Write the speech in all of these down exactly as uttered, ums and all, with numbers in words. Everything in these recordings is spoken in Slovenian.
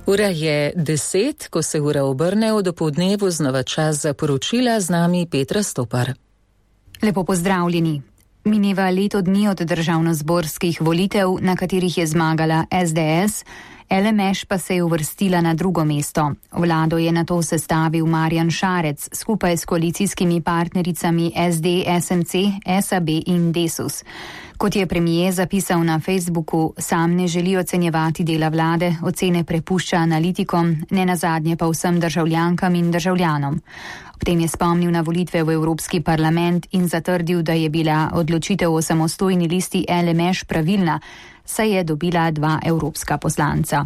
Ura je deset, ko se ura obrne, v dopoldnevu znova čas za poročila, z nami Petra Stopar. Lepo pozdravljeni. Mineva leto dni od državnozborskih volitev, na katerih je zmagala es de es, el em eš pa se je uvrstila na drugo mesto. Vlado je nato sestavil Marjan Šarec skupaj s koalicijskimi partnericami es de, es en ce, es a be in Desus. Kot je premier zapisal na Facebooku, sam ne želi ocenjevati dela vlade, ocene prepušča analitikom, ne nazadnje pa vsem državljankam in državljanom. Ob tem je spomnil na volitve v Evropski parlament in zatrdil, da je bila odločitev o samostojni listi el em eš pravilna, saj je dobila dva evropska poslanca.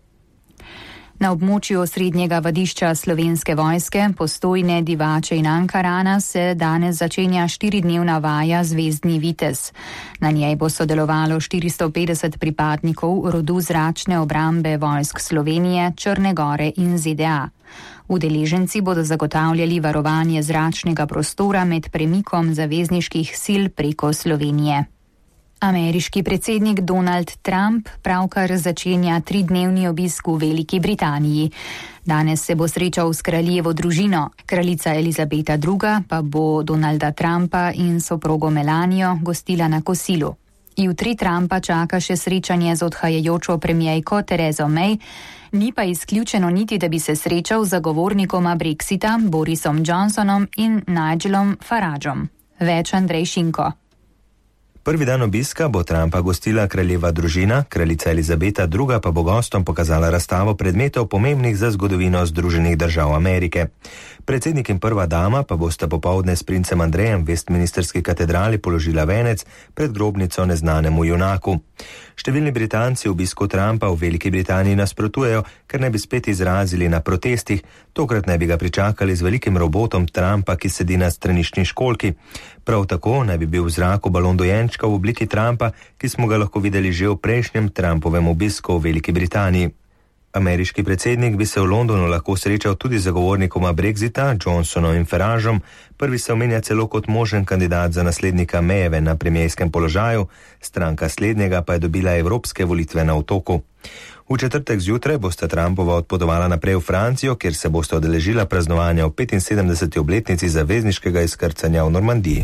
Na območju osrednjega vadišča Slovenske vojske, Postojne, Divače in Ankarana se danes začenja štiridnevna vaja Zvezdni vitez. Na njej bo sodelovalo štiristo petdeset pripadnikov rodu zračne obrambe vojsk Slovenije, Črne gore in ze de a. Udeleženci bodo zagotavljali varovanje zračnega prostora med premikom zavezniških sil preko Slovenije. Ameriški predsednik Donald Trump pravkar začenja tridnevni obisk v Veliki Britaniji. Danes se bo srečal s kraljevo družino. Kraljica Elizabeta druga pa bo Donalda Trumpa in soprogo Melanijo gostila na kosilu. Jutri Trumpa čaka še srečanje z odhajajočo premierko Terezo May, ni pa izključeno niti, da bi se srečal z zagovornikoma Brexita Borisom Johnsonom in Nigelom Farageom. Več Andrej Šinko. Prvi dan obiska bo Trumpa gostila kraljeva družina, kraljica Elizabeta druga pa bo gostom pokazala razstavo predmetov pomembnih za zgodovino Združenih držav Amerike. Predsednik in prva dama pa bosta popoldne s princem Andrejem v Westminsterski katedrali položila venec pred grobnico neznanemu junaku. Številni Britanci obisku Trumpa v Veliki Britaniji nasprotujejo, ker ne bi spet izrazili na protestih, tokrat ne bi ga pričakali z velikim robotom Trumpa, ki sedi na straniščni školjki. Prav tako naj bi bil v zraku balon dojenčka v obliki Trumpa, ki smo ga lahko videli že v prejšnjem Trumpovem obisku v Veliki Britaniji. Ameriški predsednik bi se v Londonu lahko srečal tudi z zagovornikoma Brexita, Johnsonom in Farageom. Prvi se omenja celo kot možen kandidat za naslednika Mayjeve na premierskem položaju, stranka slednjega pa je dobila evropske volitve na Otoku. V četrtek zjutraj bosta Trumpova odpotovala naprej v Francijo, kjer se bosta udeležila praznovanja v petinsedemdeseti obletnici zavezniškega izkrcanja v Normandiji.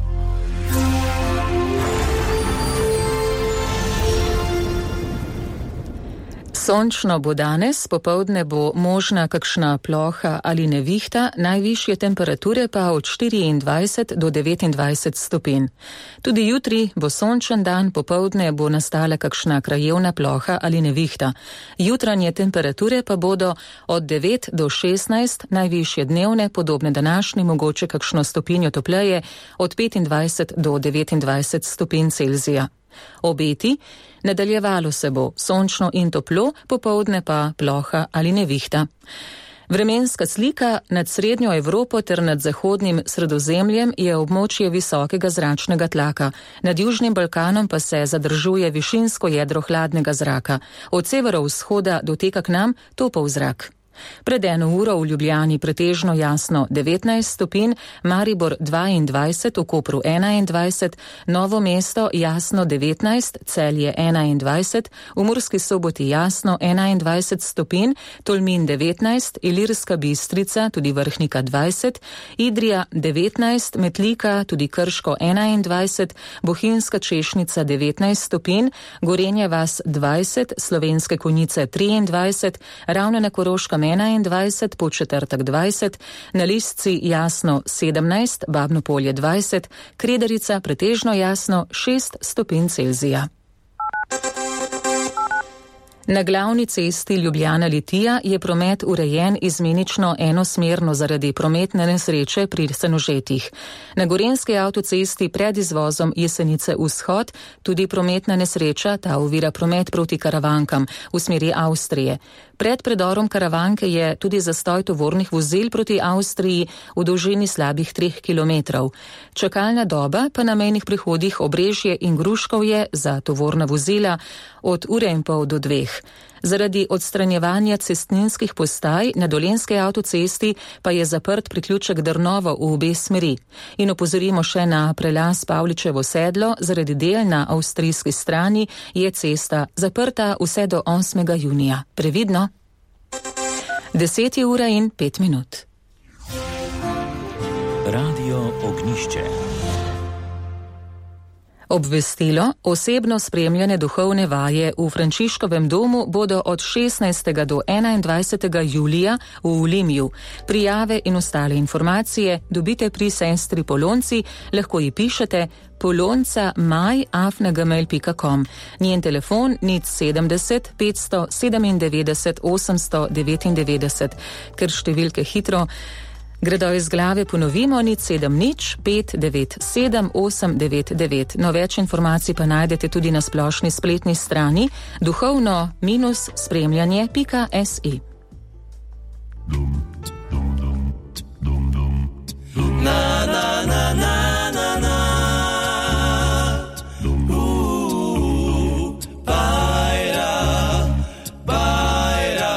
Sončno bo danes, popoldne bo možna kakšna ploha ali nevihta, najvišje temperature pa od štiriindvajset do devetindvajset stopinj. Tudi jutri bo sončen dan, popoldne bo nastala kakšna krajevna ploha ali nevihta. Jutranje temperature pa bodo od devet do šestnajst, najvišje dnevne, podobne današnji, mogoče kakšno stopinjo topleje, od petindvajset do devetindvajset stopinj Celzija. Obeti, nadaljevalo se bo sončno in toplo, popoldne pa ploha ali nevihta. Vremenska slika nad srednjo Evropo ter nad zahodnim Sredozemljem je območje visokega zračnega tlaka. Nad Južnim Balkanom pa se zadržuje višinsko jedro hladnega zraka. Od severovzhoda doteka k nam topel zrak. Pred eno uro v Ljubljani pretežno jasno devetnajst stopinj, Maribor dvaindvajset, v Kopru enaindvajset, Novo mesto jasno devetnajst, Celje enaindvajset, v Murski Soboti jasno enaindvajset stopinj, Tolmin devetnajst, Ilirska Bistrica, tudi Vrhnika dvajset, Idrija devetnajst, Metlika, tudi Krško enaindvajset, Bohinjska Češnica devetnajst stopinj, Gorenja vas dvajset, Slovenske Konjice triindvajset, Ravne na Koroškem enaindvajset, Podčetrtek dvajset, na Lisci jasno sedemnajst, Babno Polje dvajset, Kredarica pretežno jasno šest stopinj Celzija. Na glavni cesti Ljubljana-Litija je promet urejen izmenično enosmerno zaradi prometne nesreče pri Senožetih. Na Gorenjski avtocesti pred izvozom Jesenice vzhod tudi prometna nesreča, ta ovira promet proti Karavankam v smeri Avstrije. Pred predorom Karavanke je tudi zastoj tovornih vozil proti Avstriji v dolžini slabih treh kilometrov. Čakalna doba pa na mejnih prehodih Obrežje in Gruškovje za tovorna vozila od ure in pol do dveh. Zaradi odstranjevanja cestninskih postaj na Dolenjski avtocesti pa je zaprt priključek Drnovo v obe smeri. In opozorimo še na prelaz Pavličevo sedlo, zaradi del na avstrijski strani je cesta zaprta vse do osmega junija. Previdno! Deset je ura in pet minut. Radio Ognišče. Obvestilo, osebno spremljane duhovne vaje v Frančiškovem domu bodo od šestnajstega do enaindvajsetega julija v Ulimju. Prijave in ostale informacije dobite pri sestri Polonci, lahko ji pišete polonca maj afna gmail pika com. Njen telefon nič sedemdeset petsto sedemindevetdeset osemsto devetindevetdeset. Ker številke hitro gredo iz glave, ponovimo nič sedem nič pet devet sedem osem devet devet. No, več informacij pa najdete tudi na splošni spletni strani duhovno spremljanje pika si. Na na na na na na. Uh, bajra, bajra,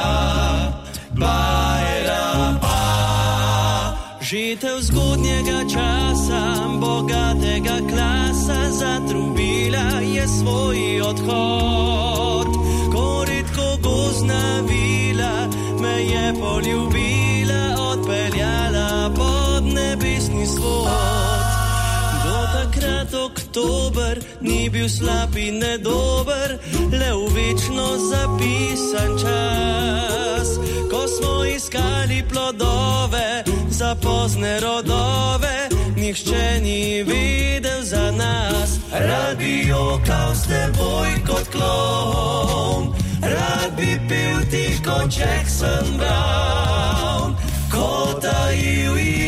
bajra, ba. Žitev zgodnjega časa, bogatega klasa, zatrubila je svoj odhod. Ko redko gozdna vila me je poljubila, odpeljala pod nebesni svod. Do takrat oktober ni bil slab in nedober, le v večno zapisan čas. Ko smo iskali plodove za pozne rodove, nihče ni vedel za nas. Rad bi jokal s teboj kot klon, rad bi pil ti kot Jackson Brown, ko tajil